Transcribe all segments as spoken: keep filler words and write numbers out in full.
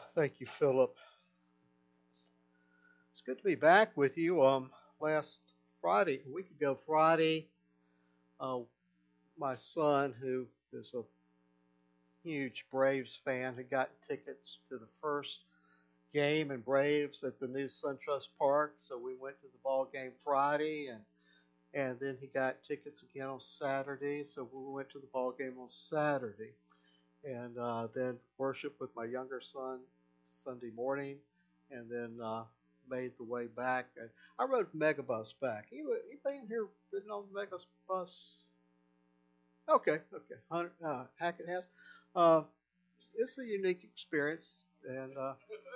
Thank you, Philip. It's good to be back with you. Um, last Friday, a week ago Friday, uh, my son, who is a huge Braves fan, had gotten tickets to the first game in Braves at the new SunTrust Park. So we went to the ball game Friday, and and then he got tickets again on Saturday. So we went to the ball game on Saturday, and uh, then worship with my younger son Sunday morning, and then uh, made the way back. And I rode Megabus back. You anybody in here ridden on the Megabus? Okay, okay. Hunter, uh, Hackett has. Uh, it's a unique experience, and uh,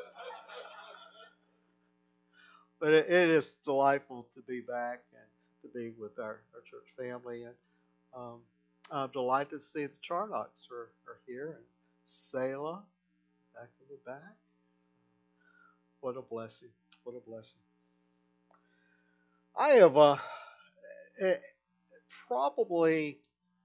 but it, it is delightful to be back and to be with our, our church family. And um, I'm delighted to see the Charnocks are, are here, and Selah back in the back. What a blessing! What a blessing! I have uh, eh, probably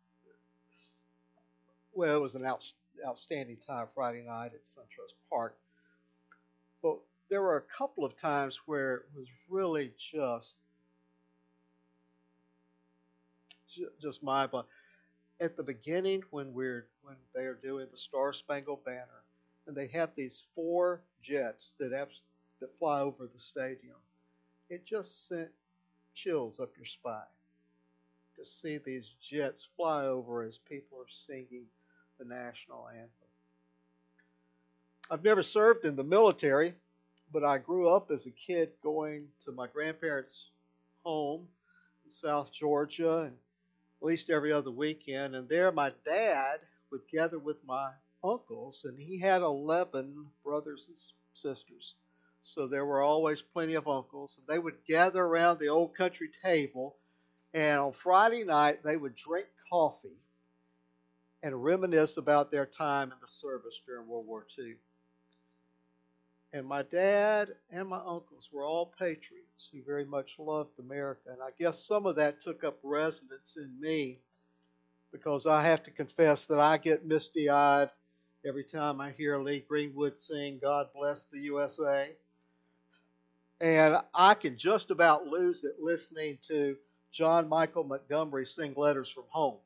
well, it was an out, outstanding time Friday night at SunTrust Park, but there were a couple of times where it was really just just mind blowing. At the beginning, when we're when they are doing the Star Spangled Banner, and they have these four jets that have, that fly over the stadium, it just sent chills up your spine to see these jets fly over as people are singing the national anthem. I've never served in the military, but I grew up as a kid going to my grandparents' home in South Georgia, and at least every other weekend. And there, my dad would gather with my uncles, and he had eleven brothers and sisters. So there were always plenty of uncles, and they would gather around the old country table. And on Friday night, they would drink coffee and reminisce about their time in the service during World War Two. And my dad and my uncles were all patriots who very much loved America. And I guess some of that took up residence in me, because I have to confess that I get misty-eyed every time I hear Lee Greenwood sing "God Bless the U S A." And I can just about lose it listening to John Michael Montgomery sing "Letters from Home."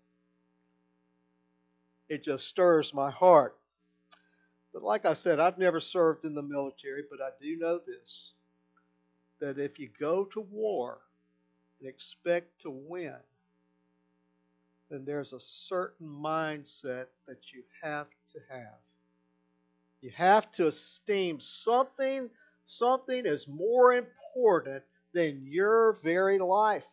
It just stirs my heart. But like I said, I've never served in the military, but I do know this, that if you go to war and expect to win, then there's a certain mindset that you have to have. You have to esteem something, something is more important than your very life.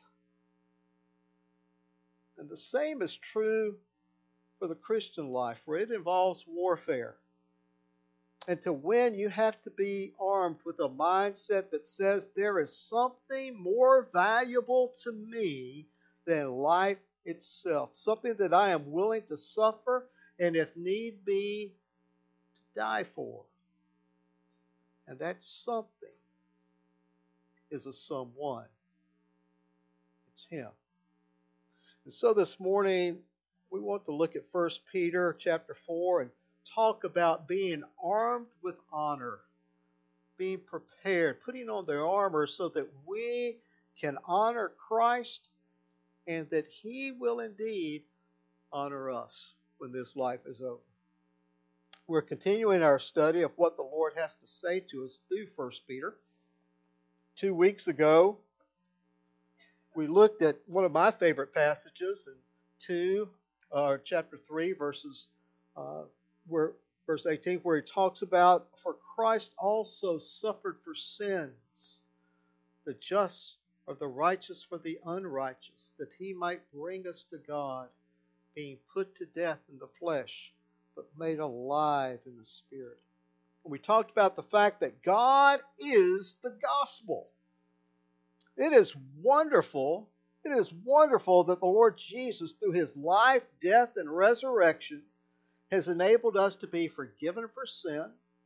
And the same is true for the Christian life, where it involves warfare. And to win, you have to be armed with a mindset that says there is something more valuable to me than life itself. Something that I am willing to suffer and, if need be, to die for. And that something is a someone. It's Him. And so this morning, we want to look at First Peter chapter four and talk about being armed with honor, being prepared, putting on the armor so that we can honor Christ and that He will indeed honor us when this life is over. We're continuing our study of what the Lord has to say to us through First Peter. Two weeks ago, we looked at one of my favorite passages in two, uh, chapter three, verses uh, where verse eighteen, where he talks about, "For Christ also suffered for sins, the just or the righteous for the unrighteous, that He might bring us to God, being put to death in the flesh, but made alive in the Spirit." And we talked about the fact that God is the gospel. It is wonderful. It is wonderful that the Lord Jesus, through His life, death, and resurrection, has enabled us to be forgiven for sin,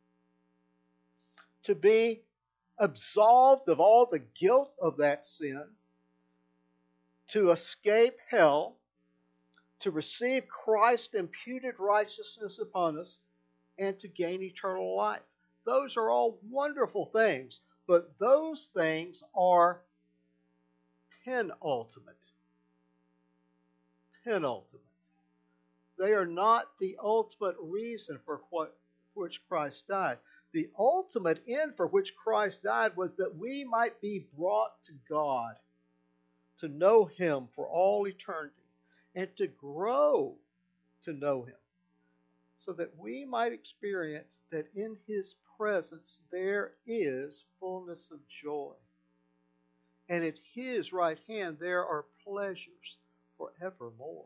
to be absolved of all the guilt of that sin, to escape hell, to receive Christ's imputed righteousness upon us, and to gain eternal life. those are all wonderful things, but those things are penultimate. Penultimate. They are not the ultimate reason for what, which Christ died. The ultimate end for which Christ died was that we might be brought to God, to know Him for all eternity, and to grow to know Him, so that we might experience that in His presence there is fullness of joy. And at His right hand there are pleasures forevermore.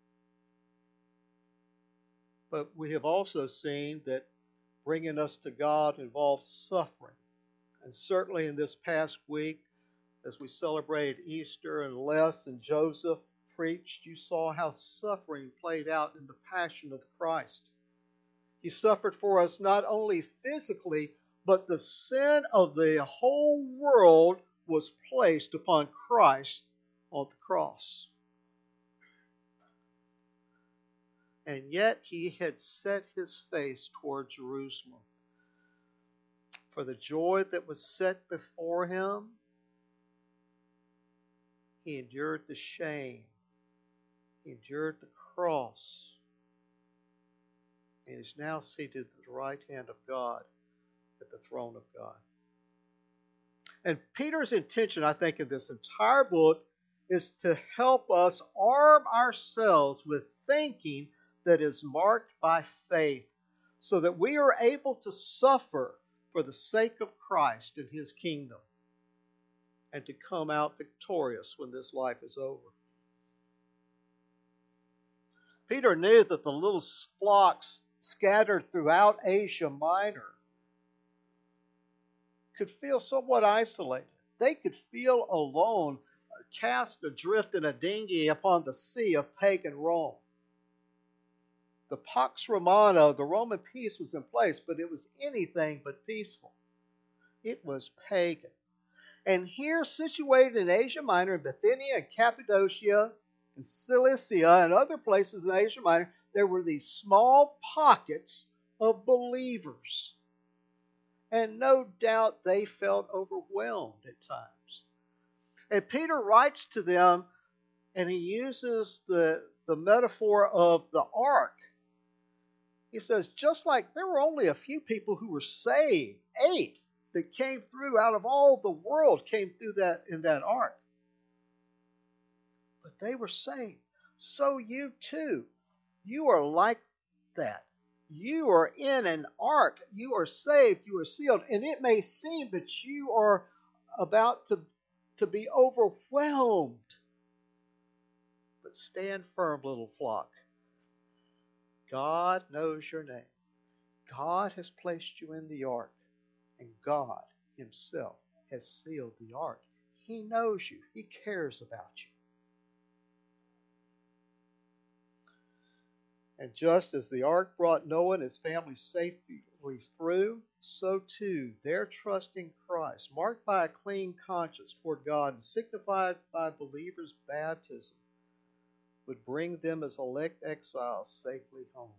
But we have also seen that bringing us to God involves suffering. And certainly in this past week, as we celebrated Easter and Les and Joseph preached, you saw how suffering played out in the passion of Christ. He suffered for us not only physically, but the sin of the whole world was placed upon Christ on the cross. And yet he had set his face toward Jerusalem. For the joy that was set before him, he endured the shame. He endured the cross. And is now seated at the right hand of God, at the throne of God. And Peter's intention, I think, in this entire book is to help us arm ourselves with thinking that is marked by faith, so that we are able to suffer for the sake of Christ and His kingdom, and to come out victorious when this life is over. Peter knew that the little flocks scattered throughout Asia Minor could feel somewhat isolated. They could feel alone, cast adrift in a dinghy upon the sea of pagan Rome. The Pax Romana, the Roman peace, was in place, but it was anything but peaceful. It was pagan. And here, situated in Asia Minor, in Bithynia and Cappadocia, and Cilicia, and other places in Asia Minor, there were these small pockets of believers. And no doubt they felt overwhelmed at times. And Peter writes to them, and he uses the, the metaphor of the ark. He says, just like there were only a few people who were saved, eight that came through out of all the world came through that in that ark. But they were saved. So you too, you are like that. You are in an ark. You are saved. You are sealed. And it may seem that you are about to, to be overwhelmed. But stand firm, little flock. God knows your name. God has placed you in the ark. And God Himself has sealed the ark. He knows you. He cares about you. And just as the ark brought Noah and his family safely through, so too their trust in Christ, marked by a clean conscience toward God and signified by believers' baptism, would bring them as elect exiles safely home.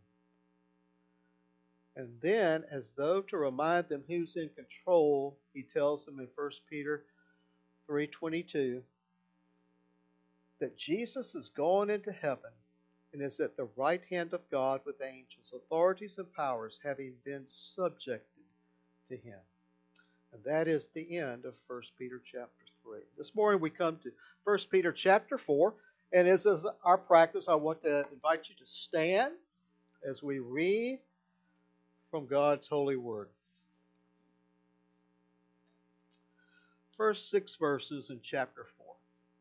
And then, as though to remind them who's in control, he tells them in First Peter three twenty-two that Jesus is gone into heaven and is at the right hand of God with angels, authorities, and powers having been subjected to Him. And that is the end of First Peter chapter three. This morning we come to First Peter chapter four. And as is our practice, I want to invite you to stand as we read from God's holy word. First six verses in chapter four.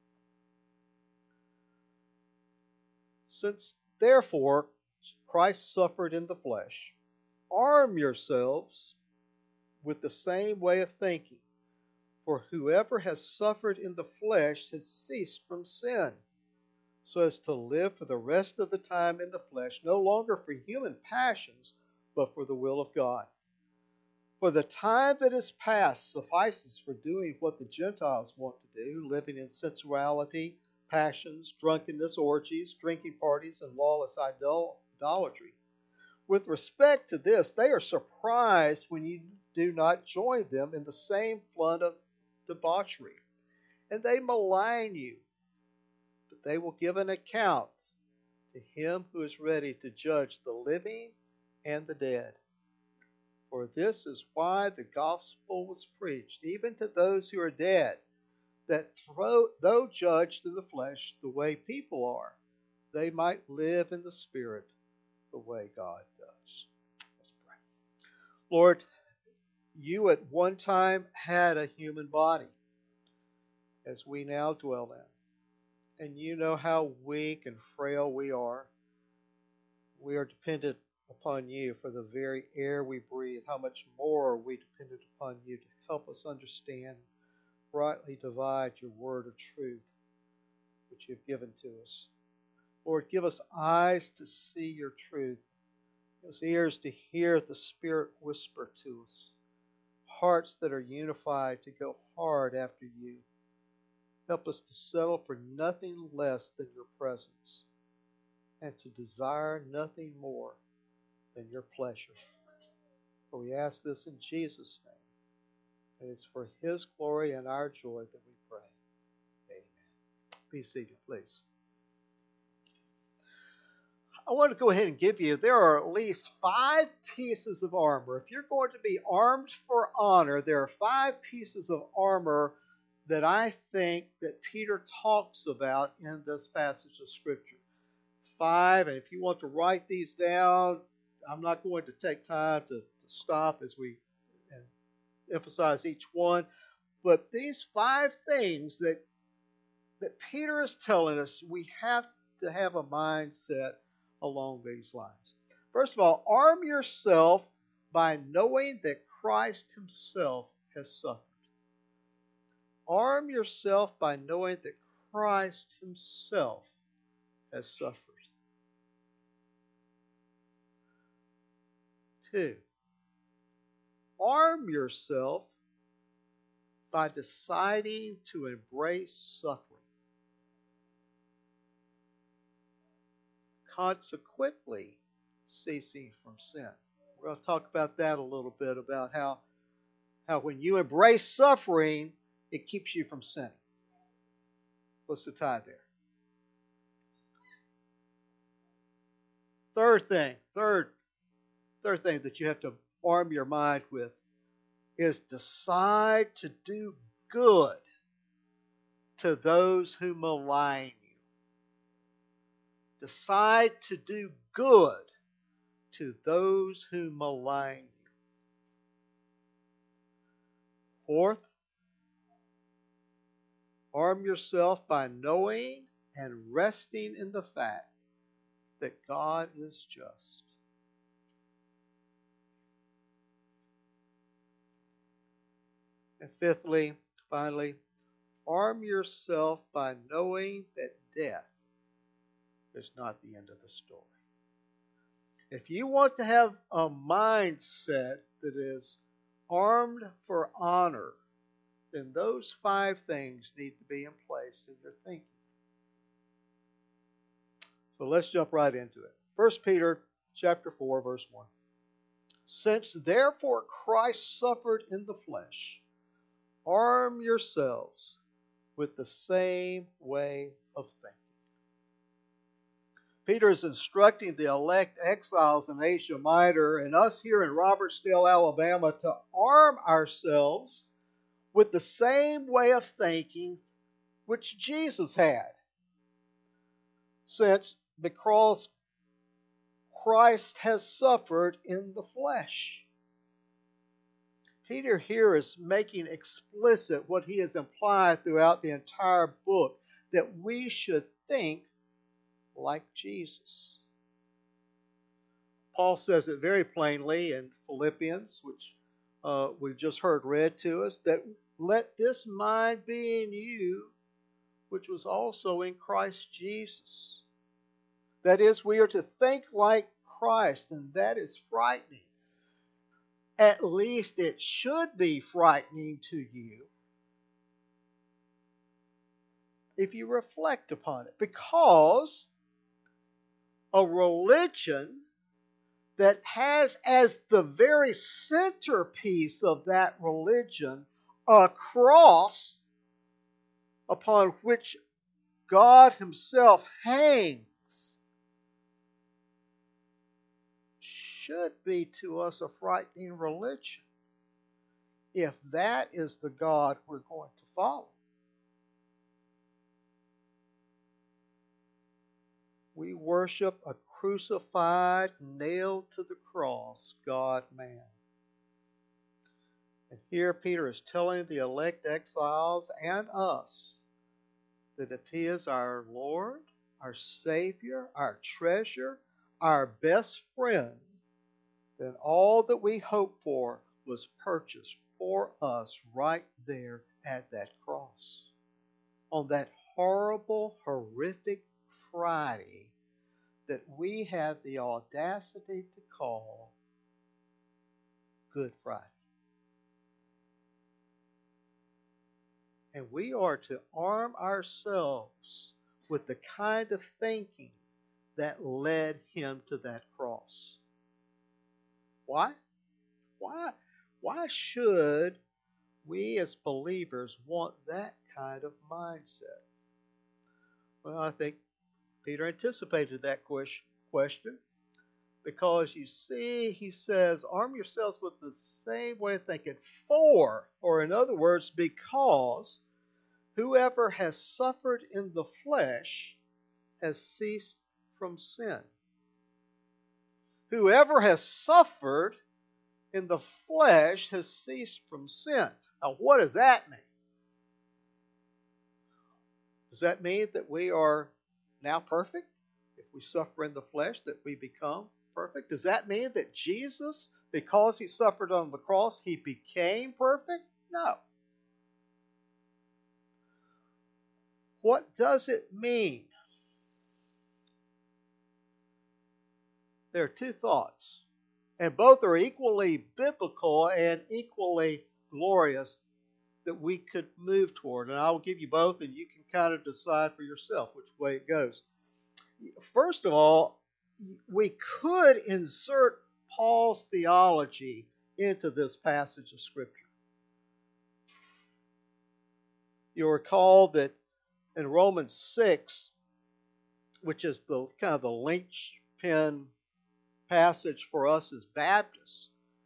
Since therefore Christ suffered in the flesh, arm yourselves with the same way of thinking. For whoever has suffered in the flesh has ceased from sin, so as to live for the rest of the time in the flesh, no longer for human passions, but for the will of God. For the time that is past suffices for doing what the Gentiles want to do, living in sensuality, passions, drunkenness, orgies, drinking parties, and lawless idol- idolatry. With respect to this, they are surprised when you do not join them in the same flood of debauchery. And they malign you, but they will give an account to him who is ready to judge the living and the dead. For this is why the gospel was preached, even to those who are dead, that though judged in the flesh the way people are, they might live in the spirit the way God does. Let's pray. Lord, you at one time had a human body, as we now dwell in. And you know how weak and frail we are. We are dependent upon you for the very air we breathe. How much more are we dependent upon you to help us understand, rightly divide your word of truth, which you've given to us. Lord, give us eyes to see your truth, give us ears to hear the Spirit whisper to us, hearts that are unified to go hard after you. Help us to settle for nothing less than your presence and to desire nothing more than your pleasure. For we ask this in Jesus' name. And it's for his glory and our joy that we pray. Amen. Be seated, please. I want to go ahead and give you, there are at least five pieces of armor. If you're going to be armed for honor, there are five pieces of armor that I think that Peter talks about in this passage of Scripture. Five, and if you want to write these down, I'm not going to take time to, to stop as we and emphasize each one. But these five things that, that Peter is telling us, we have to have a mindset along these lines. First of all, arm yourself by knowing that Christ himself has suffered. Arm yourself by knowing that Christ himself has suffered. Two, arm yourself by deciding to embrace suffering. Consequently, ceasing from sin. We're going to talk about that a little bit, about how, how when you embrace suffering, it keeps you from sinning. What's the tie there? Third thing, third, third thing that you have to arm your mind with is decide to do good to those who malign you. Decide to do good to those who malign you. Fourth, arm yourself by knowing and resting in the fact that God is just. And fifthly, finally, arm yourself by knowing that death is not the end of the story. If you want to have a mindset that is armed for honor, then those five things need to be in place in your thinking. So let's jump right into it. First Peter chapter four, verse one. Since therefore Christ suffered in the flesh, arm yourselves with the same way of thinking. Peter is instructing the elect exiles in Asia Minor and us here in Robertsdale, Alabama, to arm ourselves with the same way of thinking which Jesus had. Since because Christ has suffered in the flesh. Peter here is making explicit what he has implied throughout the entire book, that we should think like Jesus. Paul says it very plainly in Philippians, which uh, we've just heard read to us, that let this mind be in you, which was also in Christ Jesus. That is, we are to think like Christ, and that is frightening. At least it should be frightening to you if you reflect upon it, because a religion that has as the very centerpiece of that religion a cross upon which God Himself hangs, should be to us a frightening religion, if that is the God we're going to follow. We worship a crucified, nailed to the cross God-man. And here Peter is telling the elect exiles and us that if He is our Lord, our Savior, our treasure, our best friend, then all that we hope for was purchased for us right there at that cross. On that horrible, horrific Friday that we have the audacity to call Good Friday. And we are to arm ourselves with the kind of thinking that led Him to that cross. Why? Why? Why should we as believers want that kind of mindset? Well, I think Peter anticipated that question because you see, he says, arm yourselves with the same way of thinking. For, or in other words, because whoever has suffered in the flesh has ceased from sin. Whoever has suffered in the flesh has ceased from sin. Now, what does that mean? Does that mean that we are now perfect? If we suffer in the flesh, that we become perfect? Does that mean that Jesus, because He suffered on the cross, He became perfect? No. What does it mean? There are two thoughts, and both are equally biblical and equally glorious that we could move toward. And I will give you both, and you can kind of decide for yourself which way it goes. First of all, we could insert Paul's theology into this passage of Scripture. You'll recall that in Romans six, which is the kind of the linchpin passage for us as Baptists,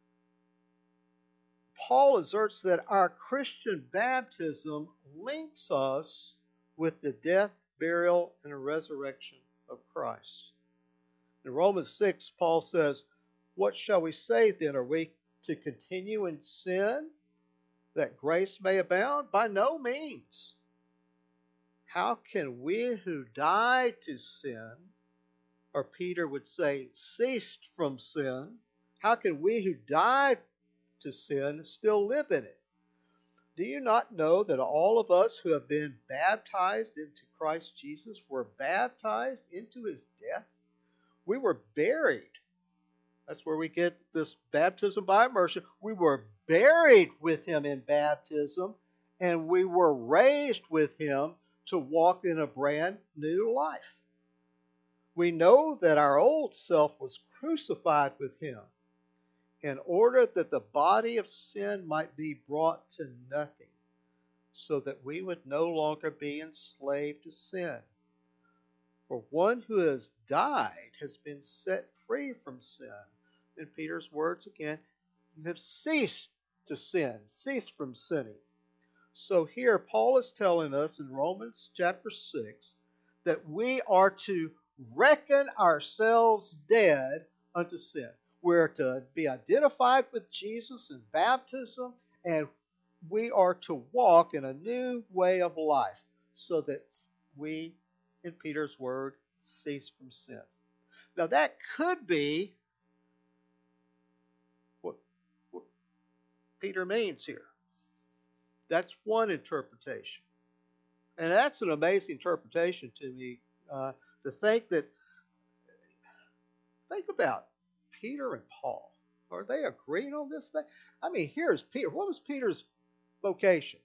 Paul asserts that our Christian baptism links us with the death, burial, and resurrection of Christ. In Romans six, Paul says, what shall we say then? Are we to continue in sin that grace may abound? By no means. How can we who died to sin, or Peter would say, ceased from sin, how can we who died to sin still live in it? Do you not know that all of us who have been baptized into Christ Jesus were baptized into His death? We were buried. That's where we get this baptism by immersion. We were buried with Him in baptism, and we were raised with Him to walk in a brand new life. We know that our old self was crucified with Him in order that the body of sin might be brought to nothing, so that we would no longer be enslaved to sin. For one who has died has been set free from sin. In Peter's words again, you have ceased to sin, ceased from sinning. So here Paul is telling us in Romans chapter six that we are to reckon ourselves dead unto sin. We're to be identified with Jesus in baptism, and we are to walk in a new way of life so that we, in Peter's word, cease from sin. Now that could be what, what Peter means here. That's one interpretation. And that's an amazing interpretation to me, uh, to think that, think about Peter and Paul. Are they agreeing on this thing? I mean, here's Peter. What was Peter's vocation?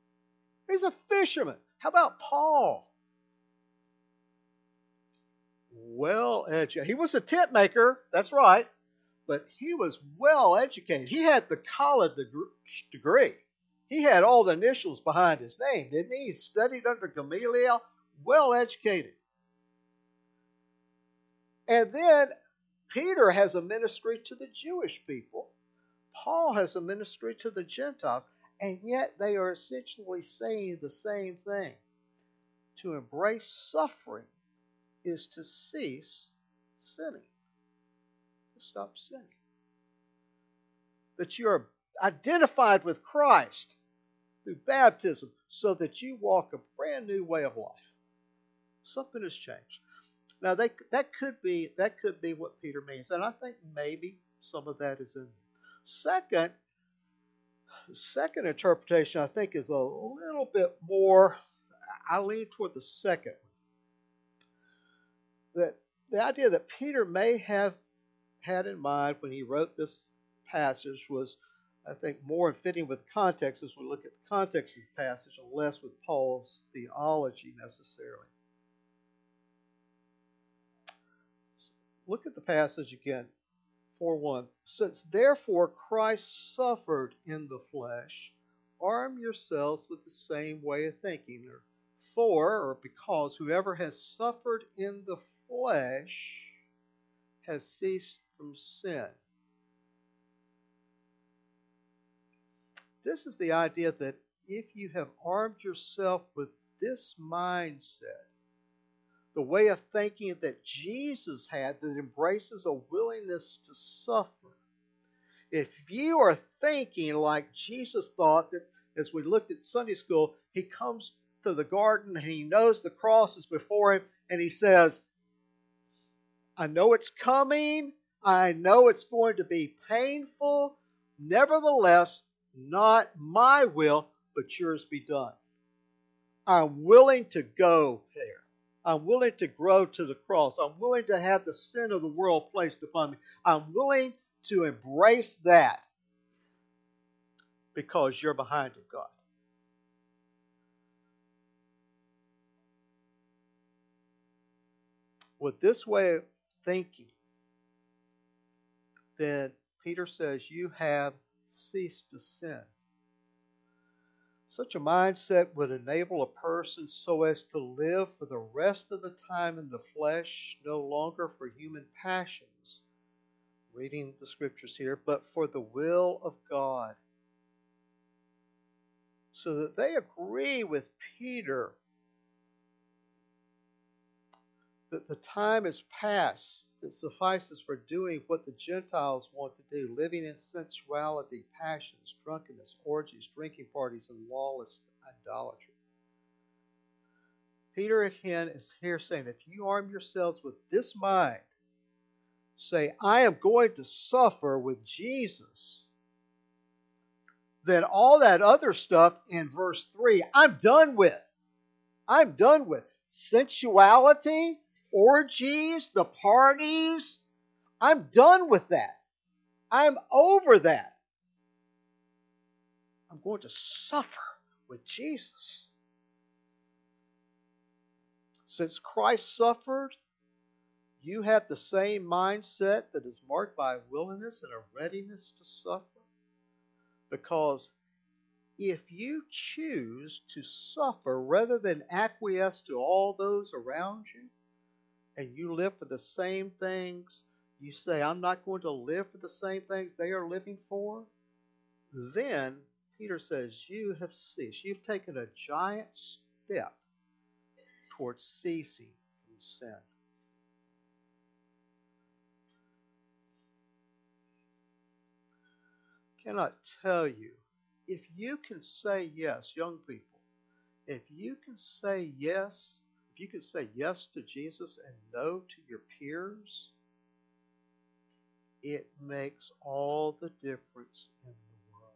He's a fisherman. How about Paul? well educated. He was a tent maker, that's right, but he was well educated. He had the college degree. He had all the initials behind his name, didn't he? He studied under Gamaliel, well educated. And then Peter has a ministry to the Jewish people. Paul has a ministry to the Gentiles. And yet they are essentially saying the same thing. To embrace suffering is to cease sinning. To stop sinning. That you are identified with Christ through baptism so that you walk a brand new way of life. Something has changed. Now they, that could be that could be what Peter means, and I think maybe some of that is in there. Second, the second interpretation I think is a little bit more. I lean toward the second. That the idea that Peter may have had in mind when he wrote this passage was, I think, more in fitting with context as we look at the context of the passage and less with Paul's theology necessarily. Look at the passage again, four one. Since therefore Christ suffered in the flesh, arm yourselves with the same way of thinking. Or for, or because, whoever has suffered in the flesh has ceased from sin. This is the idea that if you have armed yourself with this mindset, the way of thinking that Jesus had that embraces a willingness to suffer. If you are thinking like Jesus thought, that as we looked at Sunday school, he comes to the garden and he knows the cross is before him and he says, I know it's coming. I know it's going to be painful. Nevertheless, not my will, but yours be done. I'm willing to go there. I'm willing to grow to the cross. I'm willing to have the sin of the world placed upon me. I'm willing to embrace that because you're behind it, God. With this way of thinking, then Peter says you have ceased to sin. Such a mindset would enable a person so as to live for the rest of the time in the flesh, no longer for human passions, reading the scriptures here, but for the will of God. So that they agree with Peter that the time is past that suffices for doing what the Gentiles want to do, living in sensuality, passions, drunkenness, orgies, drinking parties, and lawless idolatry. Peter again is here saying, if you arm yourselves with this mind, say, I am going to suffer with Jesus, then all that other stuff in verse three, I'm done with. I'm done with. Sensuality, orgies, the parties, I'm done with that. I'm over that. I'm going to suffer with Jesus. Since Christ suffered, you have the same mindset that is marked by a willingness and a readiness to suffer. Because if you choose to suffer rather than acquiesce to all those around you, and you live for the same things, you say, I'm not going to live for the same things they are living for, then Peter says, you have ceased. You've taken a giant step towards ceasing from sin. I cannot tell you, if you can say yes, young people, if you can say yes, if you can say yes to Jesus and no to your peers, it makes all the difference in the world.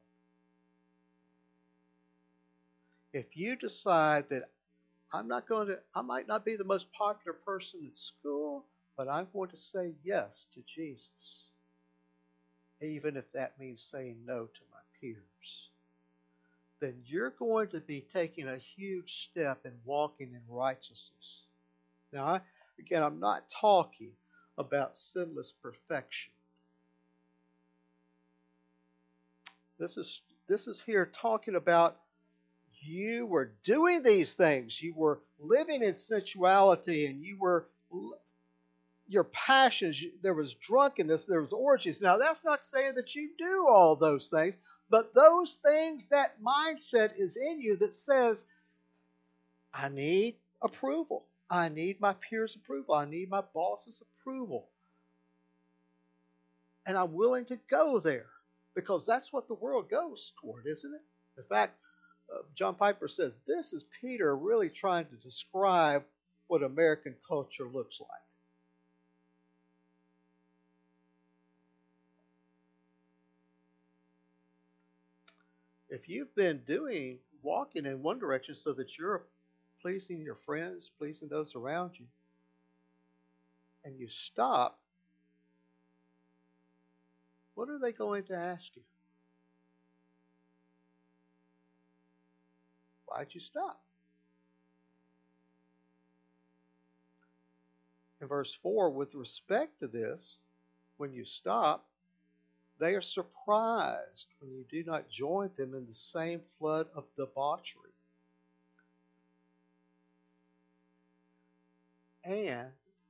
If you decide that I'm not going to, I might not be the most popular person at school, but I'm going to say yes to Jesus, even if that means saying no to my peers, then you're going to be taking a huge step in walking in righteousness. Now, I, Again, I'm not talking about sinless perfection. This is this is here talking about you were doing these things. You were living in sensuality, and you were your passions. There was drunkenness. There was orgies. Now, that's not saying that you do all those things, but those things, that mindset is in you that says, I need approval. I need my peers' approval. I need my boss's approval. And I'm willing to go there because that's what the world goes toward, isn't it? In fact, uh, John Piper says this is Peter really trying to describe what American culture looks like. If you've been doing, walking in one direction so that you're pleasing your friends, pleasing those around you, and you stop, what are they going to ask you? Why'd you stop? In verse four, with respect to this, when you stop, they are surprised when you do not join them in the same flood of debauchery. And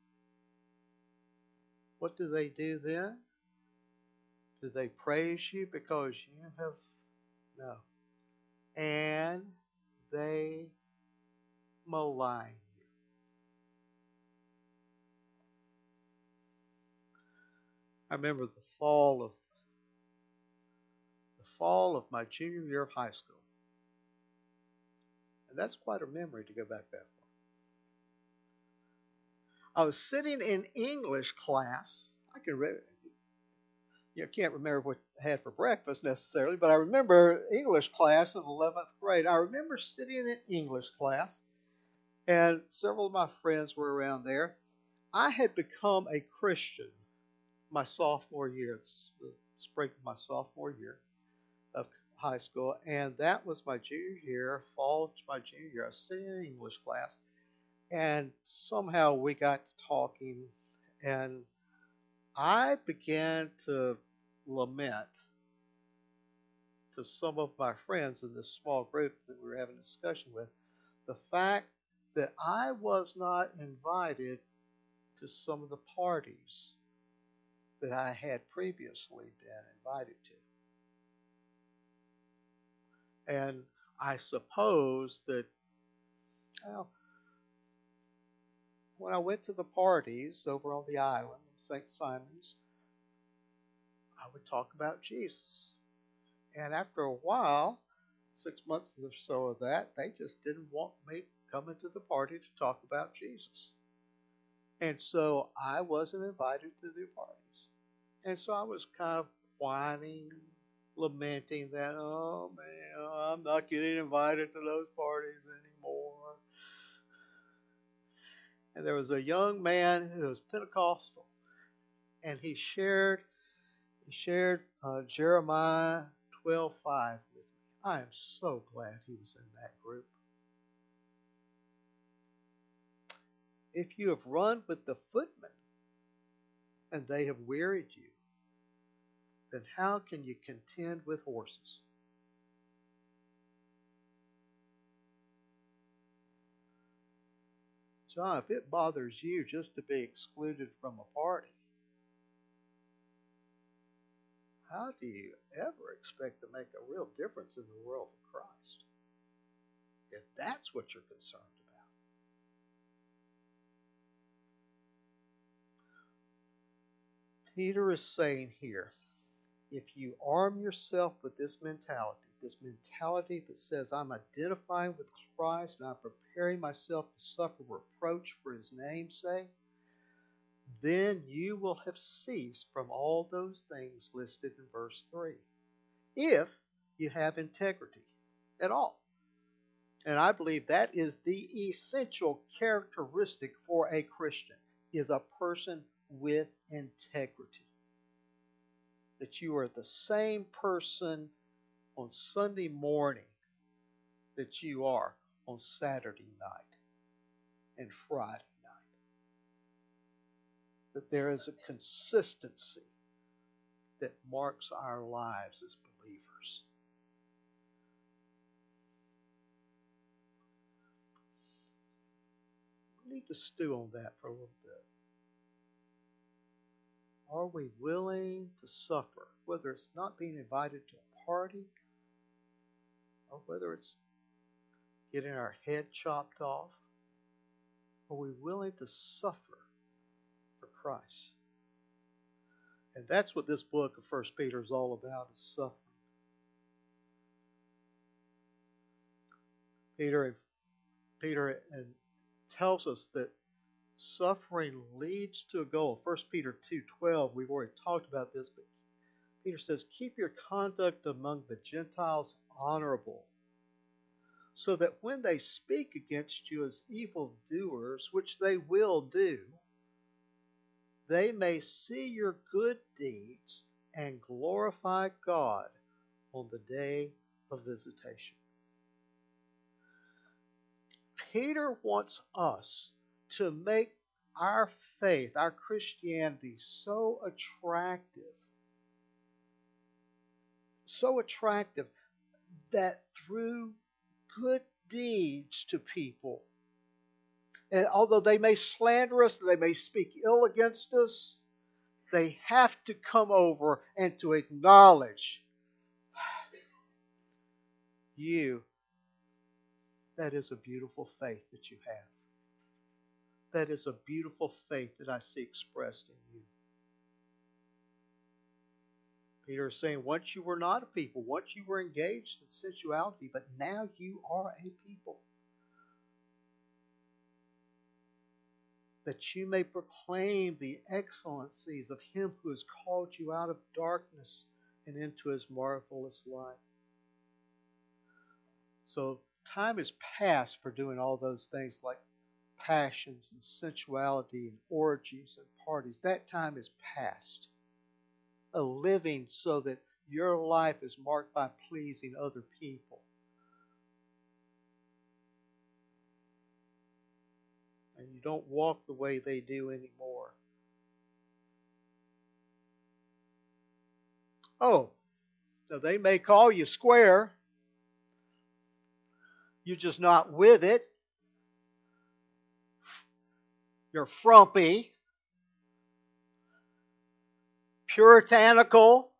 what do they do then? Do they praise you because you have? No. And they malign you. I remember the fall of the fall of my junior year of high school. And that's quite a memory to go back that far. I was sitting in English class. I can re- you can't remember what I had for breakfast necessarily, but I remember English class in the eleventh grade. I remember sitting in English class, and several of my friends were around there. I had become a Christian my sophomore year, the spring of my sophomore year of high school, and that was my junior year, fall of my junior year. I was sitting in English class, and somehow we got to talking, and I began to lament to some of my friends in this small group that we were having a discussion with the fact that I was not invited to some of the parties that I had previously been invited to. And I suppose that, well, when I went to the parties over on the island of Saint Simon's, I would talk about Jesus. And after a while, six months or so of that, they just didn't want me coming to the party to talk about Jesus. And so I wasn't invited to their parties. And so I was kind of whining, lamenting that, oh man, I'm not getting invited to those parties anymore. And there was a young man who was Pentecostal, and he shared he shared uh, Jeremiah twelve five with me. I am so glad he was in that group. If you have run with the footmen, and they have wearied you, then how can you contend with horses? John, if it bothers you just to be excluded from a party, how do you ever expect to make a real difference in the world for Christ? If that's what you're concerned about. Peter is saying here, if you arm yourself with this mentality, this mentality that says I'm identifying with Christ and I'm preparing myself to suffer reproach for his name's sake, then you will have ceased from all those things listed in verse three. If you have integrity at all. And I believe that is the essential characteristic for a Christian, is a person with integrity. That you are the same person on Sunday morning that you are on Saturday night and Friday night. that there is a consistency that marks our lives as believers. We need to stew on that for a little bit. Are we willing to suffer, whether it's not being invited to a party, or whether it's getting our head chopped off? Are we willing to suffer for Christ? And that's what this book of First Peter is all about, is suffering. Peter, Peter and tells us that suffering leads to a goal. First Peter two twelve, we've already talked about this, but Peter says, keep your conduct among the Gentiles honorable, so that when they speak against you as evildoers, which they will do, they may see your good deeds and glorify God on the day of visitation. Peter wants us to make our faith, our Christianity, so attractive, so attractive that through good deeds to people, and although they may slander us, they may speak ill against us, they have to come over and to acknowledge you. That is a beautiful faith that you have. That is a beautiful faith that I see expressed in you. Peter is saying, once you were not a people, once you were engaged in sensuality, but now you are a people. That you may proclaim the excellencies of Him who has called you out of darkness and into His marvelous light. So time is past for doing all those things like passions and sensuality and orgies and parties. That time is past. A living so that your life is marked by pleasing other people. And you don't walk the way they do anymore. Oh, so they may call you square. You're just not with it. You're frumpy, puritanical.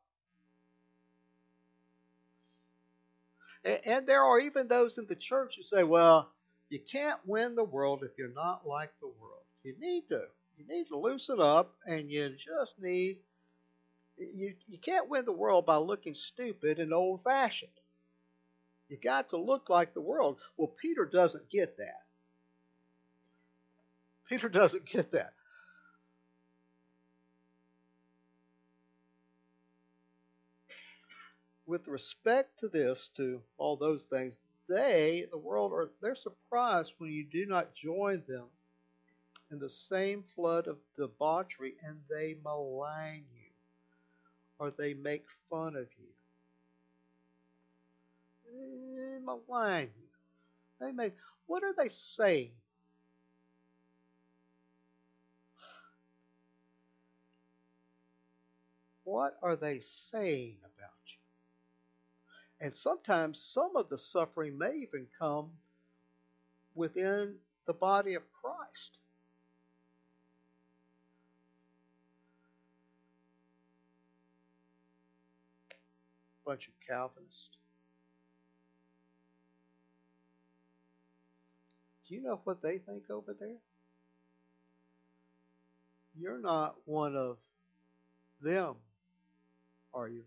And there are even those in the church who say, well, you can't win the world if you're not like the world. You need to. You need to loosen up, and you just need, you, you can't win the world by looking stupid and old-fashioned. You got to look like the world. Well, Peter doesn't get that. Peter doesn't get that. With respect to this, to all those things, they, the world, are they're surprised when you do not join them in the same flood of debauchery, and they malign you, or they make fun of you. They malign you. They make. What are they saying? What are they saying about you? And sometimes some of the suffering may even come within the body of Christ. Bunch of Calvinists. Do you know what they think over there? You're not one of them, are you?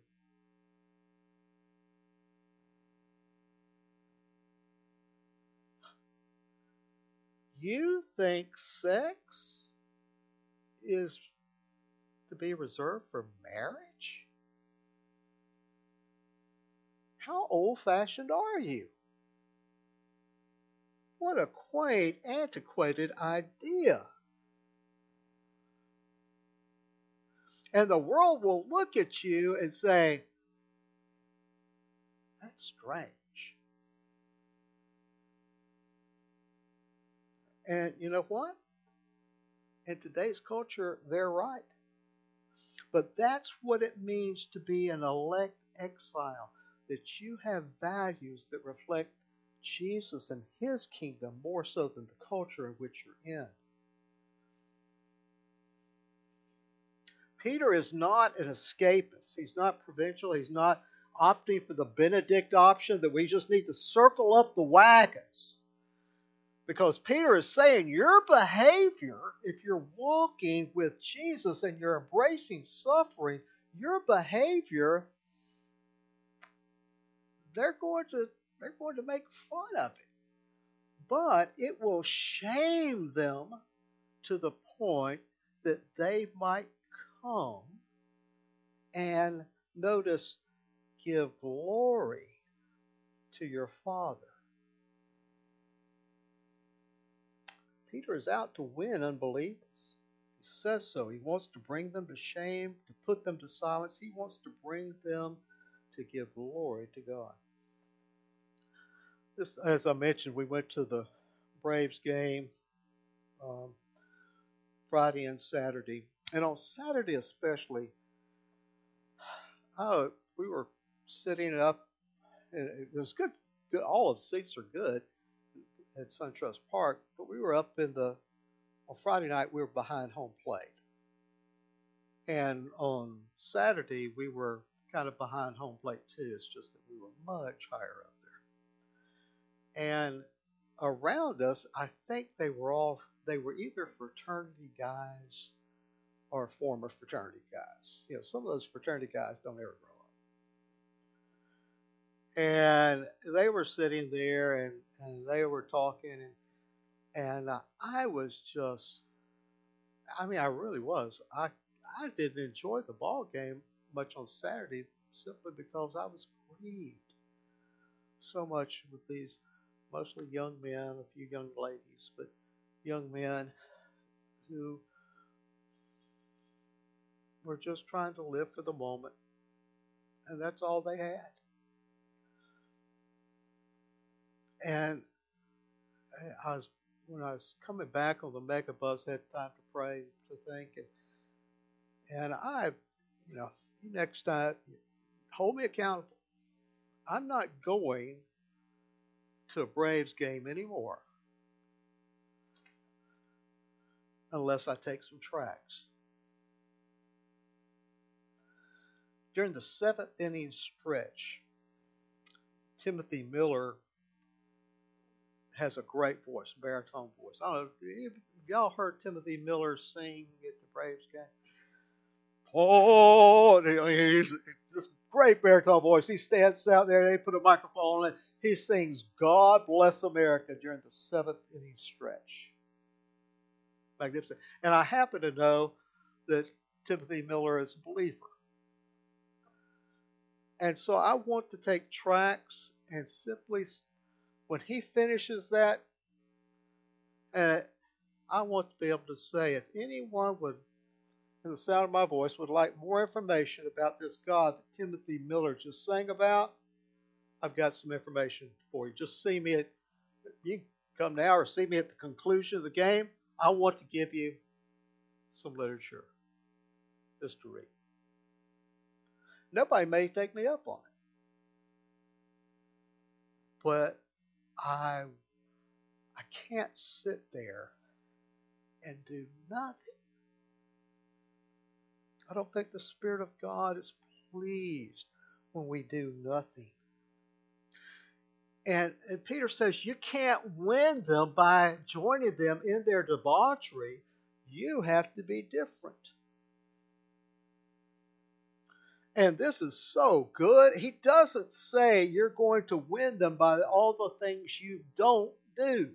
You think sex is to be reserved for marriage? How old-fashioned are you? What a quaint, antiquated idea. And the world will look at you and say, that's strange. And you know what? In today's culture, they're right. But that's what it means to be an elect exile, that you have values that reflect Jesus and his kingdom more so than the culture in which you're in. Peter is not an escapist. He's not provincial. He's not opting for the Benedict option that we just need to circle up the wagons. Because Peter is saying your behavior, if you're walking with Jesus and you're embracing suffering, your behavior, they're going to, they're going to make fun of it. But it will shame them to the point that they might come and, notice, give glory to your Father. Peter is out to win unbelievers. He says so. He wants to bring them to shame, to put them to silence. He wants to bring them to give glory to God. This, as I mentioned, we went to the Braves game um, Friday and Saturday. And on Saturday especially, oh, we were sitting up, and it was good, good. All of the seats are good at SunTrust Park, but we were up in the, on Friday night, we were behind home plate. And on Saturday, we were kind of behind home plate too. It's just that we were much higher up there. And around us, I think they were all, they were either fraternity guys or former fraternity guys. You know, some of those fraternity guys don't ever grow up. And they were sitting there and, and they were talking, and, and uh, I was just, I mean, I really was. I, I didn't enjoy the ball game much on Saturday simply because I was grieved so much with these mostly young men, a few young ladies, but young men who were just trying to live for the moment, and that's all they had. And I was, when I was coming back on the megabus, I had time to pray, to think, and, and I, you know, next time, hold me accountable. I'm not going to a Braves game anymore unless I take some tracks. During the seventh inning stretch, Timothy Miller has a great voice, baritone voice. I don't know if y'all heard Timothy Miller sing at the Braves game. Oh, he's this great baritone voice. He stands out there, they put a microphone on it. He sings God Bless America during the seventh inning stretch. Magnificent. And I happen to know that Timothy Miller is a believer. And so I want to take tracks and simply, when he finishes that, and I want to be able to say, if anyone would, in the sound of my voice, would like more information about this God that Timothy Miller just sang about, I've got some information for you. Just see me at, you can come now or see me at the conclusion of the game. I want to give you some literature just to read. Nobody may take me up on it. But I I can't sit there and do nothing. I don't think the Spirit of God is pleased when we do nothing. And, and Peter says you can't win them by joining them in their debauchery. You have to be different. And this is so good. He doesn't say you're going to win them by all the things you don't do.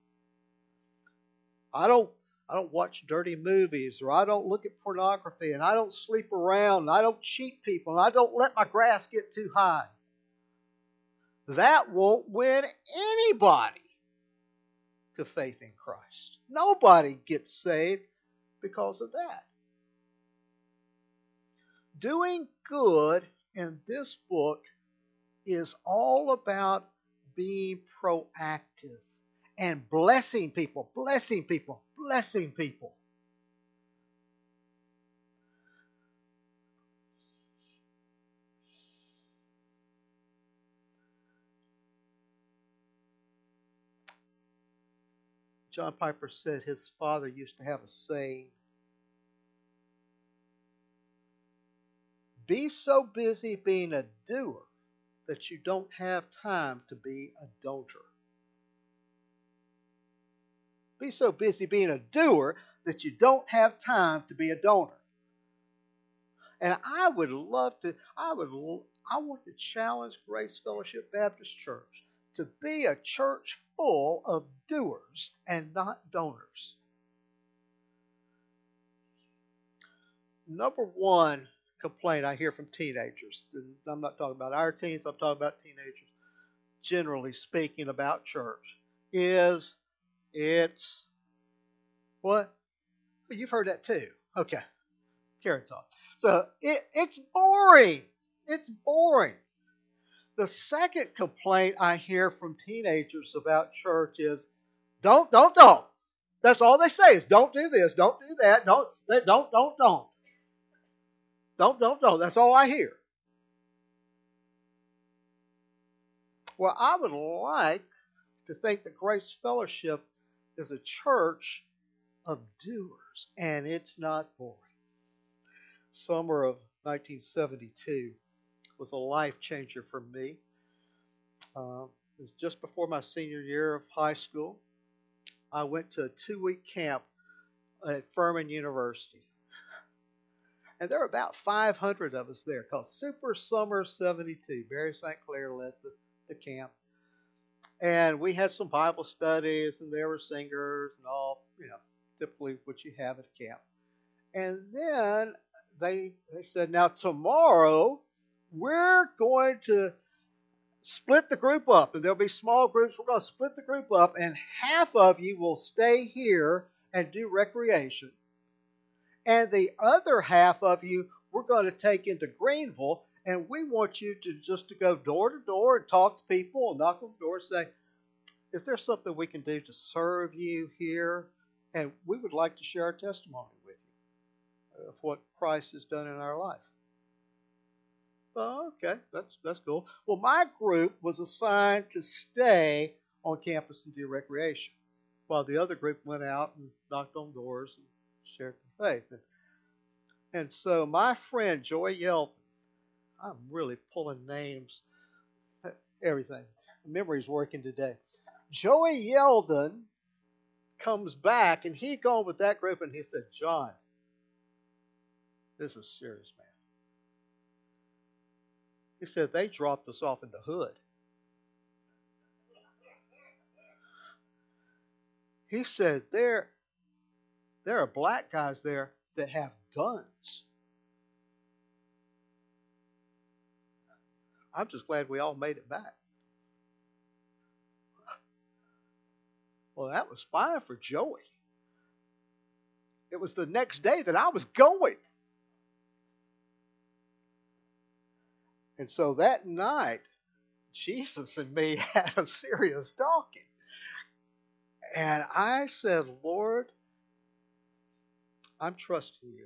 I don't I don't watch dirty movies, or I don't look at pornography, and I don't sleep around, and I don't cheat people, and I don't let my grass get too high. That won't win anybody to faith in Christ. Nobody gets saved because of that. Doing good in this book is all about being proactive and blessing people, blessing people, blessing people. John Piper said his father used to have a saying, be so busy being a doer that you don't have time to be a donor. Be so busy being a doer that you don't have time to be a donor. And I would love to, I would, I want to challenge Grace Fellowship Baptist Church to be a church full of doers and not donors. Number one complaint I hear from teenagers, and I'm not talking about our teens, I'm talking about teenagers, generally speaking about church, is it's what? Well, you've heard that too. Okay. Carrot talk. So it, it's boring. It's boring. The second complaint I hear from teenagers about church is don't, don't, don't. That's all they say is don't do this, don't do that, don't, don't, don't, don't. Don't, don't, don't. That's all I hear. Well, I would like to think that Grace Fellowship is a church of doers, and it's not boring. Summer of nineteen seventy-two was a life changer for me. Uh, it was just before my senior year of high school. I went to a two-week camp at Furman University. And there were about five hundred of us there, called Super Summer seventy-two. Barry Saint Clair led the, the camp. And we had some Bible studies, and there were singers and all, you know, typically what you have at a camp. And then they, they said, now tomorrow we're going to split the group up. And there'll be small groups. We're going to split the group up, and half of you will stay here and do recreation. And the other half of you, we're going to take into Greenville, and we want you to just to go door to door and talk to people and knock on the door and say, is there something we can do to serve you here? And we would like to share our testimony with you of what Christ has done in our life. Oh, okay, that's that's cool. Well, my group was assigned to stay on campus and do recreation, while the other group went out and knocked on doors and shared their faith. And, and so my friend Joy Yeldon, I'm really pulling names, everything. Memory's working today. Joey Yeldon comes back, and he'd gone with that group, and he said, John, this is serious, man. He said, they dropped us off in the hood. He said, there, there are black guys there that have guns. I'm just glad we all made it back. Well, that was fine for Joey. It was the next day that I was going. And so that night, Jesus and me had a serious talking. And I said, Lord, I'm trusting you.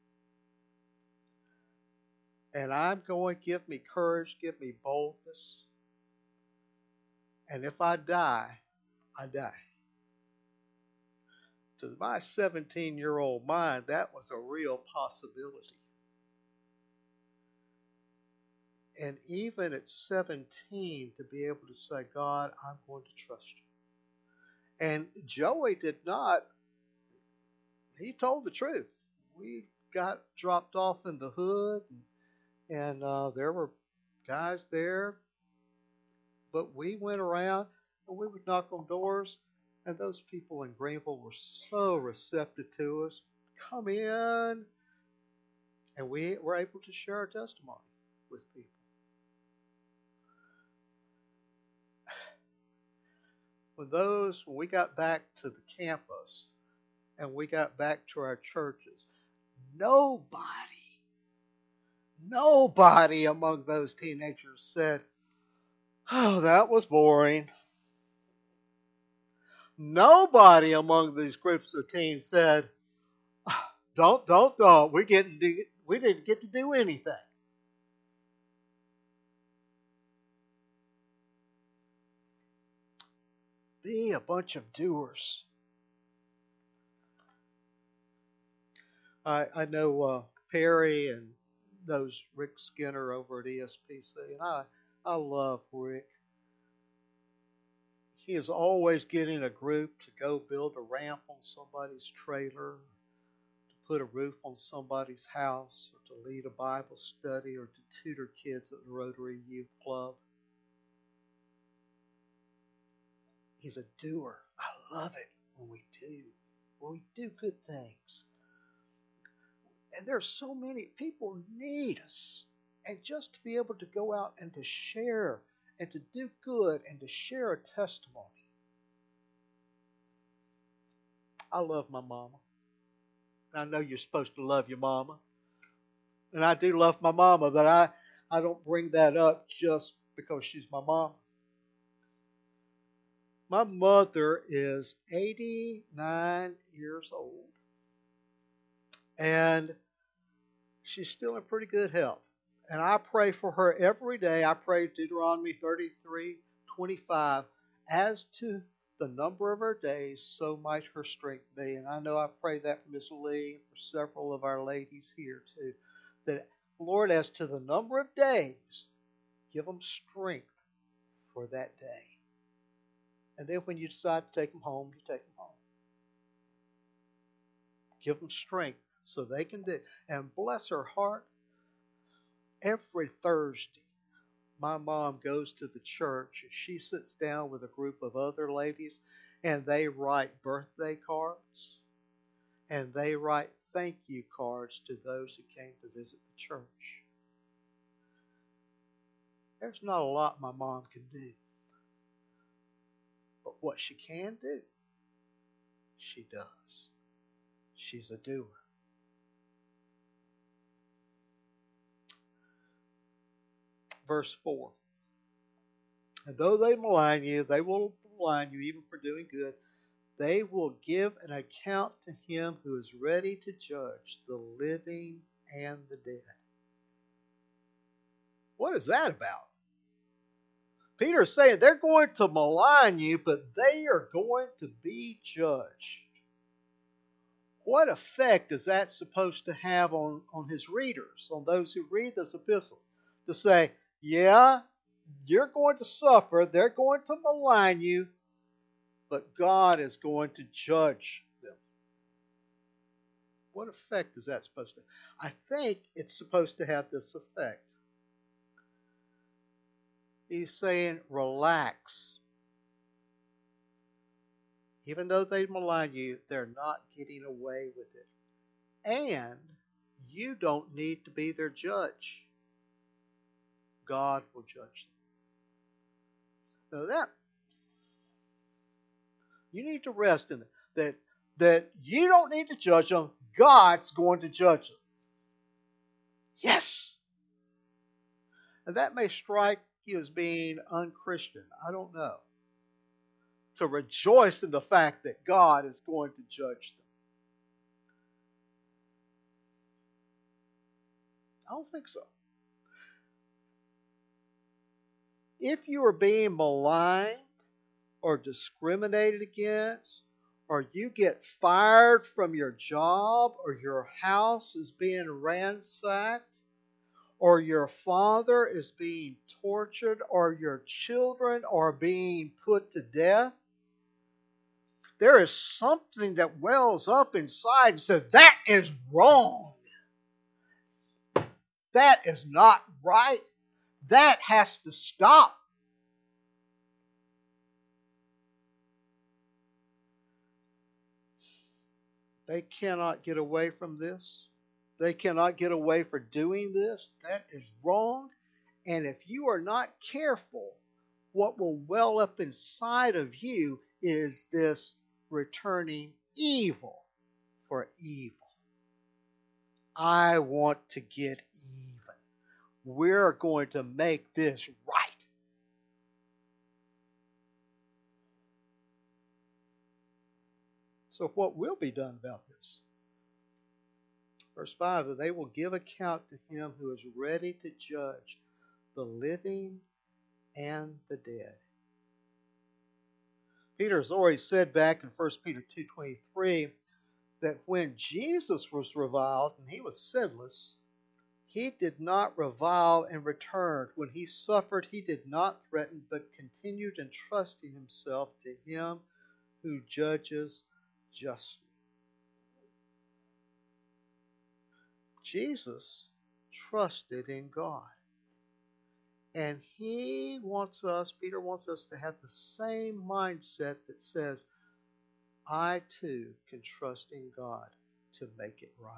And I'm going, give me courage, give me boldness. And if I die, I die. To my seventeen-year-old mind, that was a real possibility. And even at seventeen, to be able to say, God, I'm going to trust you. And Joey did not, he told the truth. We got dropped off in the hood, and, and uh, there were guys there, but we went around and we would knock on doors, and those people in Greenville were so receptive to us. Come in, and we were able to share our testimony with people. When those, when we got back to the campus and we got back to our churches, nobody, nobody among those teenagers said, oh, that was boring. Nobody among these groups of teens said, oh, don't, don't, don't, we didn't, we didn't get to do anything. Be a bunch of doers I, I know uh, Perry and knows Rick Skinner over at E S P C, and I, I love Rick. He is always getting a group to go build a ramp on somebody's trailer, to put a roof on somebody's house, or to lead a Bible study, or to tutor kids at the Rotary Youth Club. He's a doer. I love it when we do, when we do good things. And there's so many people need us. And just to be able to go out and to share and to do good and to share a testimony. I love my mama. I know you're supposed to love your mama. And I do love my mama, but I, I don't bring that up just because she's my mama. My mother is eighty-nine years old. And she's still in pretty good health. And I pray for her every day. I pray Deuteronomy thirty-three twenty-five. As to the number of her days, so might her strength be. And I know I pray that for Miss Lee, for several of our ladies here too. That, Lord, as to the number of days, give them strength for that day. And then when you decide to take them home, you take them home. Give them strength so they can do. And bless her heart, every Thursday, my mom goes to the church. She sits down with a group of other ladies, and they write birthday cards, and they write thank you cards to those who came to visit the church. There's not a lot my mom can do. But what she can do, she does. She's a doer. Verse four. And though they malign you, they will malign you even for doing good. They will give an account to him who is ready to judge the living and the dead. What is that about? Peter is saying they're going to malign you, but they are going to be judged. What effect is that supposed to have on, on his readers, on those who read this epistle? To say, yeah, you're going to suffer, they're going to malign you, but God is going to judge them. What effect is that supposed to have? I think it's supposed to have this effect. He's saying, relax. Even though they malign you, they're not getting away with it. And you don't need to be their judge. God will judge them. Now that, you need to rest in it. That, that you don't need to judge them. God's going to judge them. Yes! And that may strike you as being unchristian. I don't know. To rejoice in the fact that God is going to judge them. I don't think so. If you are being maligned or discriminated against, or you get fired from your job, or your house is being ransacked, or your father is being tortured, or your children are being put to death, there is something that wells up inside and says, that is wrong. That is not right. That has to stop. They cannot get away from this. They cannot get away from doing this. That is wrong. And if you are not careful, what will well up inside of you is this returning evil for evil. I want to get even. We're going to make this right. So what will be done about this? Verse five, that they will give account to him who is ready to judge the living and the dead. Peter has already said back in First Peter two twenty-three that when Jesus was reviled and he was sinless, he did not revile in return. When he suffered, he did not threaten, but continued entrusting himself to him who judges justly. Jesus trusted in God. And he wants us, Peter wants us to have the same mindset that says, I too can trust in God to make it right.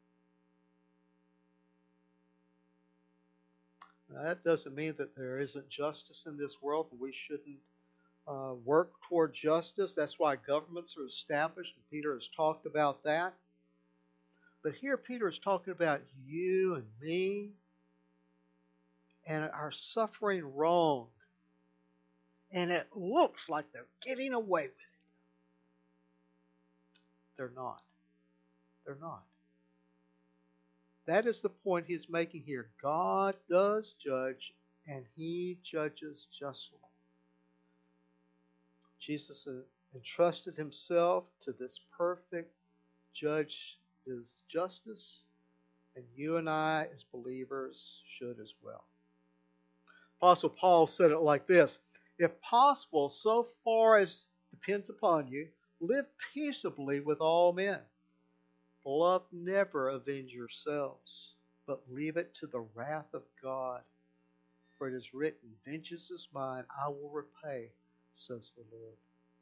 Now, that doesn't mean that there isn't justice in this world and we shouldn't uh, work toward justice. That's why governments are established, and Peter has talked about that. But here Peter is talking about you and me and our suffering wrong. And it looks like they're getting away with it. They're not. They're not. That is the point he's making here. God does judge, and he judges justly. Jesus entrusted himself to this perfect judge, his justice, and you and I, as believers, should as well. Apostle Paul said it like this: if possible, so far as depends upon you, live peaceably with all men. Beloved, never avenge yourselves, but leave it to the wrath of God. For it is written, vengeance is mine, I will repay, says the Lord.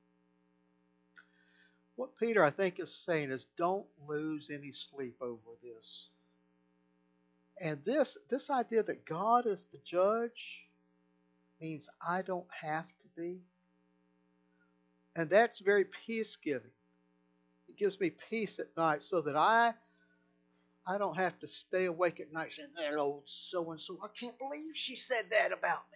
What Peter, I think, is saying is don't lose any sleep over this. And this, this idea that God is the judge means I don't have to be. And that's very peace-giving. It gives me peace at night so that I I don't have to stay awake at night saying, that old so-and-so, I can't believe she said that about me.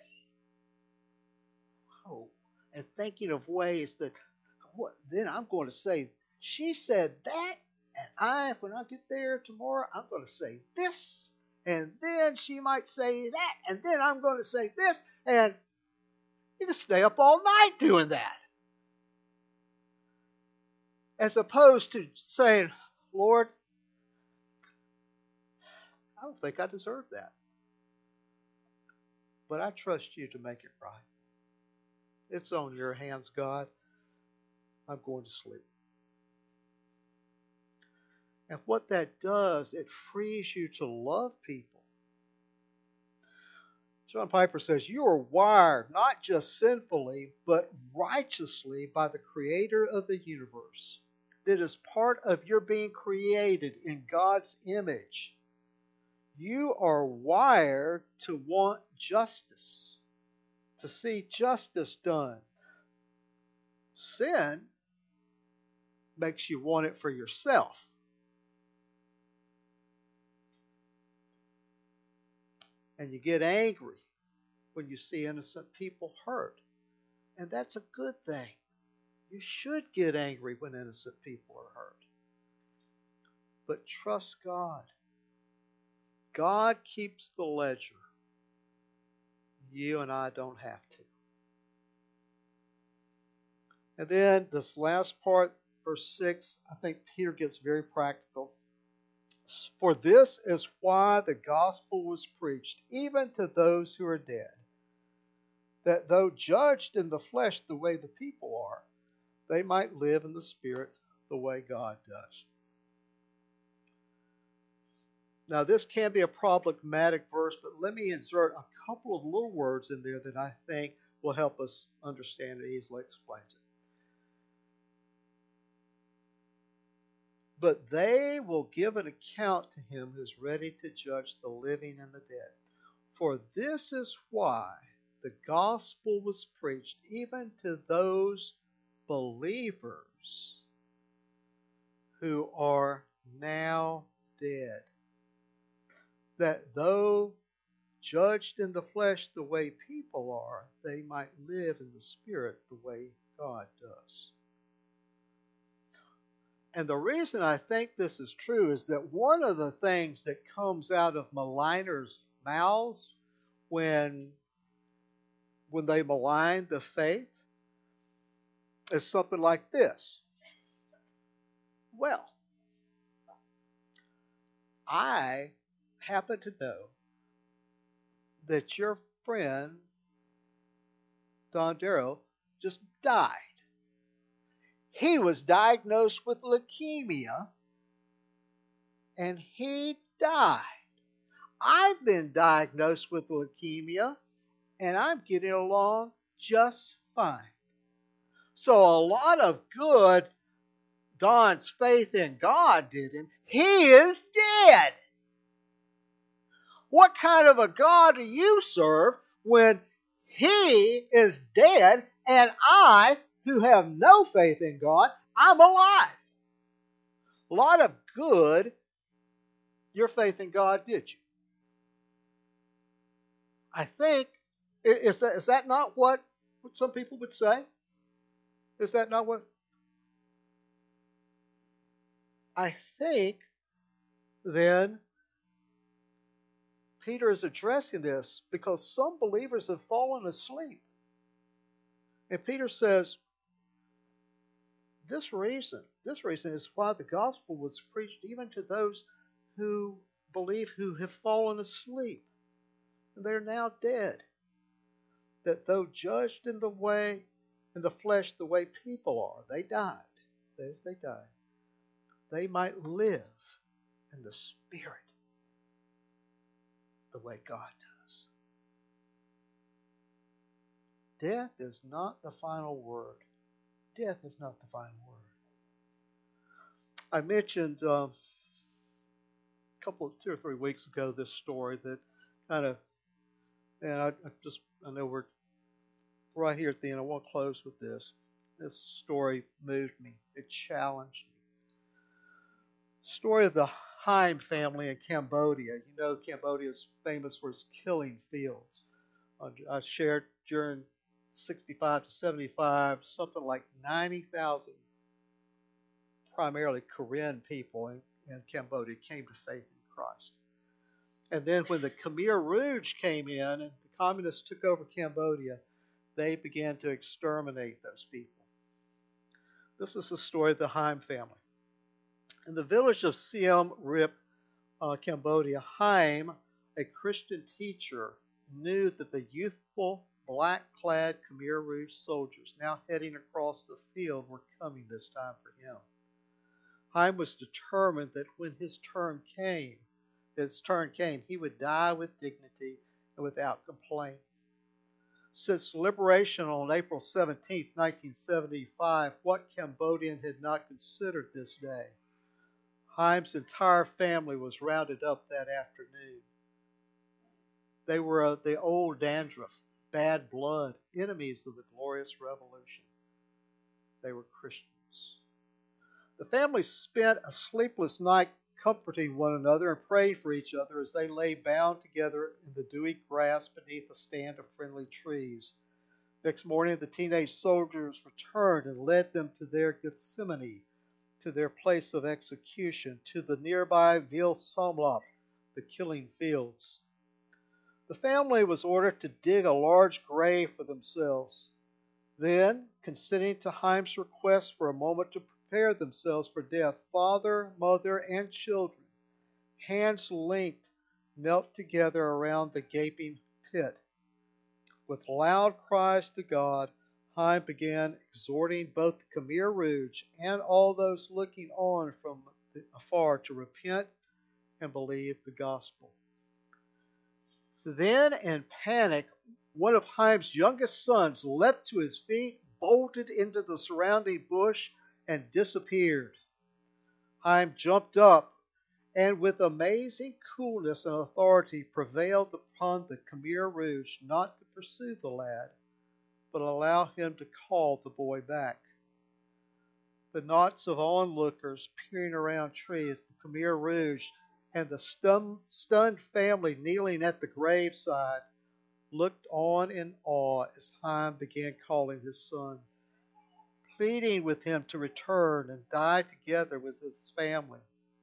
Oh, and thinking of ways that, what, then I'm going to say, she said that, and I, when I get there tomorrow, I'm going to say this, and then she might say that, and then I'm going to say this, and you can stay up all night doing that. As opposed to saying, Lord, I don't think I deserve that. But I trust you to make it right. It's on your hands, God. I'm going to sleep. And what that does, it frees you to love people. John Piper says, you are wired not just sinfully, but righteously by the Creator of the universe. That is part of your being created in God's image. You are wired to want justice, to see justice done. Sin makes you want it for yourself. And you get angry when you see innocent people hurt. And that's a good thing. You should get angry when innocent people are hurt. But trust God. God keeps the ledger. You and I don't have to. And then this last part, verse six, I think Peter gets very practical. For this is why the gospel was preached, even to those who are dead, that though judged in the flesh the way the people are, they might live in the spirit the way God does. Now, this can be a problematic verse, but let me insert a couple of little words in there that I think will help us understand it easily explains it. But they will give an account to him who is ready to judge the living and the dead. For this is why the gospel was preached even to those believers who are now dead. That though judged in the flesh the way people are, they might live in the spirit the way God does. And the reason I think this is true is that one of the things that comes out of maligners' mouths when, when they malign the faith is something like this. Well, I happen to know that your friend, Don Darrow, just died. He was diagnosed with leukemia, and he died. I've been diagnosed with leukemia, and I'm getting along just fine. So a lot of good Don's faith in God did him. He is dead. What kind of a God do you serve when he is dead and I, who have no faith in God, I'm alive? A lot of good your faith in God did you. I think, is that, is that not what, what some people would say? Is that not what? I think then Peter is addressing this because some believers have fallen asleep. And Peter says, this reason, this reason is why the gospel was preached even to those who believe who have fallen asleep. And they're now dead. That though judged in the way, in the flesh the way people are, they died. As they died, they might live in the spirit the way God does. Death is not the final word. Death is not the final word. I mentioned um, a couple, two or three weeks ago this story that kind of, and I, I just, I know we're right here at the end. I want to close with this. This story moved me. It challenged me. Story of the Haim family in Cambodia. You know, Cambodia is famous for its killing fields. I shared during sixty-five to seventy-five, something like ninety thousand, primarily Korean people in, in Cambodia, came to faith in Christ. And then when the Khmer Rouge came in and the communists took over Cambodia, they began to exterminate those people. This is the story of the Haim family. In the village of Siem Reap, uh, Cambodia, Haim, a Christian teacher, knew that the youthful, black-clad Khmer Rouge soldiers now heading across the field were coming this time for him. Haim was determined that when his turn came, his turn came, he would die with dignity and without complaint. Since liberation on April seventeenth, nineteen seventy-five, what Cambodian had not considered this day? Haim's entire family was rounded up that afternoon. They were uh, the old dandruff, bad blood, enemies of the glorious revolution. They were Christians. The family spent a sleepless night comforting one another and prayed for each other as they lay bound together in the dewy grass beneath a stand of friendly trees. Next morning, the teenage soldiers returned and led them to their Gethsemane, to their place of execution, to the nearby Ville Somlop, the killing fields. The family was ordered to dig a large grave for themselves. Then, consenting to Haim's request for a moment to prepare themselves for death, father, mother, and children, hands linked, knelt together around the gaping pit. With loud cries to God, Haim began exhorting both the Khmer Rouge and all those looking on from afar to repent and believe the gospel. Then, in panic, one of Haim's youngest sons leapt to his feet, bolted into the surrounding bush, and disappeared. Haim jumped up and with amazing coolness and authority prevailed upon the Khmer Rouge not to pursue the lad, but allow him to call the boy back. The knots of onlookers peering around trees, the Khmer Rouge, and the stun, stunned family kneeling at the graveside looked on in awe as Haim began calling his son, pleading with him to return and die together with his family.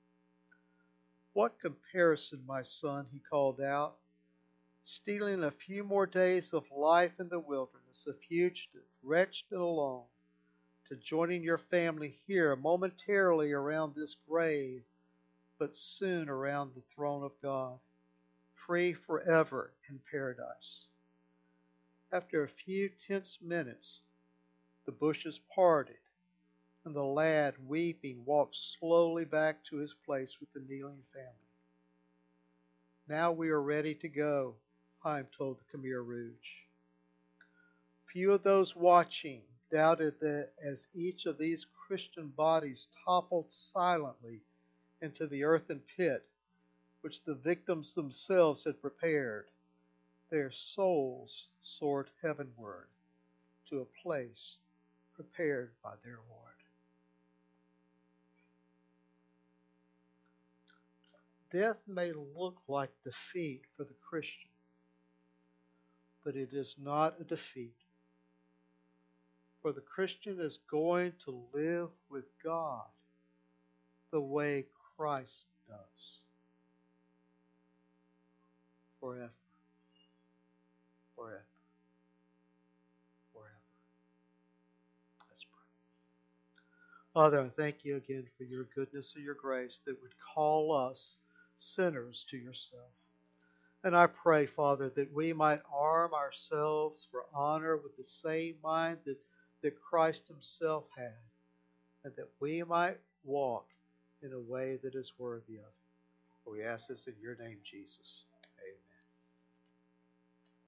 What comparison, my son, he called out, stealing a few more days of life in the wilderness, a fugitive, wretched and alone, to joining your family here momentarily around this grave but soon around the throne of God, free forever in paradise. After a few tense minutes, the bushes parted, and the lad, weeping, walked slowly back to his place with the kneeling family. Now we are ready to go, Chaim told the Khmer Rouge. Few of those watching doubted that as each of these Christian bodies toppled silently into the earthen pit which the victims themselves had prepared, their souls soared heavenward to a place prepared by their Lord. Death may look like defeat for the Christian, but it is not a defeat. For the Christian is going to live with God the way Christ does. Forever. Forever. Forever. Let's pray. Father, I thank you again for your goodness and your grace that would call us sinners to yourself. And I pray, Father, that we might arm ourselves for honor with the same mind that, that Christ himself had, and that we might walk in a way that is worthy of it. We ask this in your name, Jesus.